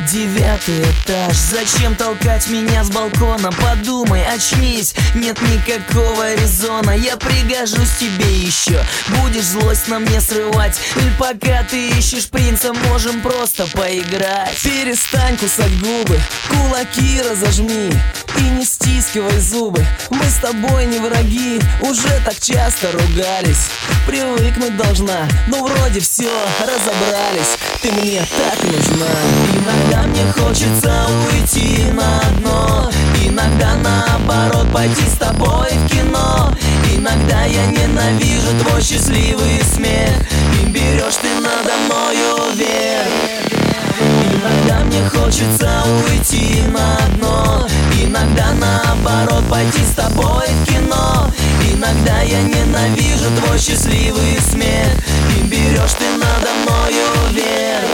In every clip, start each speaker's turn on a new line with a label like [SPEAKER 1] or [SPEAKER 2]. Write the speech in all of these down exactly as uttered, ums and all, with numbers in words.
[SPEAKER 1] Девятый этаж, зачем толкать меня с балкона? Подумай, очнись, нет никакого резона. Я пригожусь тебе еще, будешь злость на мне срывать. Или пока ты ищешь принца, можем просто поиграть.
[SPEAKER 2] Перестань кусать губы, кулаки разожми и не стискивай зубы. Мы с тобой не враги, уже так часто ругались. Привыкнуть должна, но вроде все разобрались. Ты мне так нужна.
[SPEAKER 1] Иногда мне хочется уйти на дно, иногда наоборот пойти с тобой в кино. Иногда я ненавижу твой счастливый смех, и берешь ты надо мною верх. Иногда мне хочется уйти на дно, иногда наоборот пойти с тобой в кино. Иногда я ненавижу твой счастливый смех, и берешь ты надо мною верх.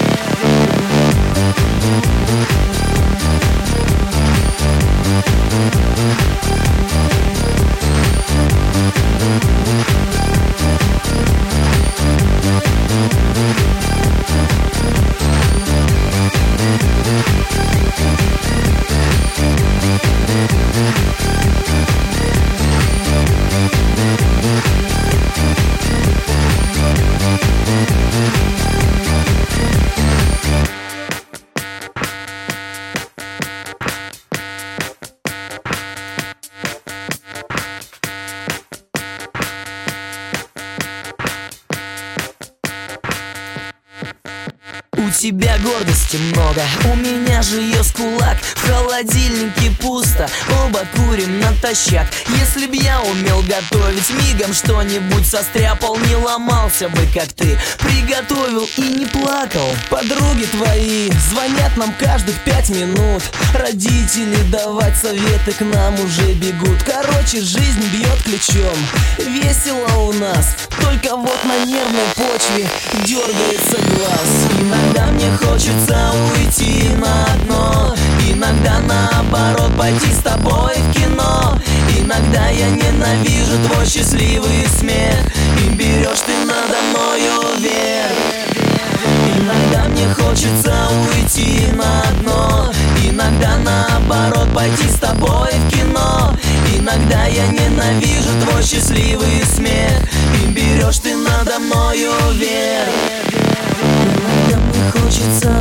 [SPEAKER 1] У тебя гордости много, у меня же ее с кулак. В холодильнике пусто, оба курим натощак. Если б я умел готовить, мигом что-нибудь состряпал. Не ломался бы, как ты, приготовил и не плакал.
[SPEAKER 2] Подруги твои звонят нам каждых пять минут. Родители давать советы к нам уже бегут. Короче, жизнь бьет ключом, весело у нас. Только вот на нервной почве дергается глаз.
[SPEAKER 1] Иногда мне хочется уйти на дно, иногда наоборот пойти с тобой в кино. Иногда я ненавижу твой счастливый смех, и берешь ты надо мною верх. Иногда мне хочется уйти на дно, иногда наоборот пойти с тобой в кино. Иногда я ненавижу твой счастливый смех, и берешь ты надо мною верх.
[SPEAKER 2] Иногда мне хочется,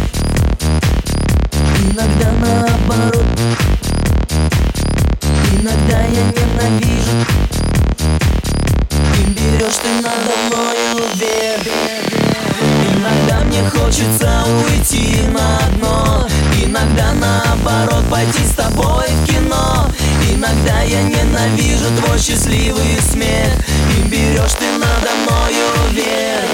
[SPEAKER 2] иногда наоборот. Иногда я ненавижу,
[SPEAKER 1] и берешь ты надо мною верх. Иногда мне хочется уйти на дно, иногда наоборот пойти с тобой в кино. Иногда я ненавижу твой счастливый смех, и берешь ты надо мною верх.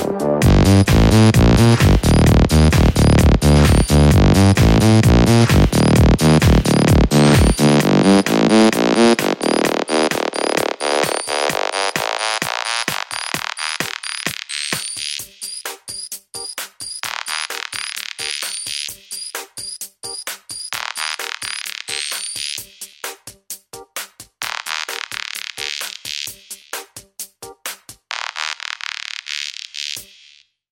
[SPEAKER 3] We'll be right back.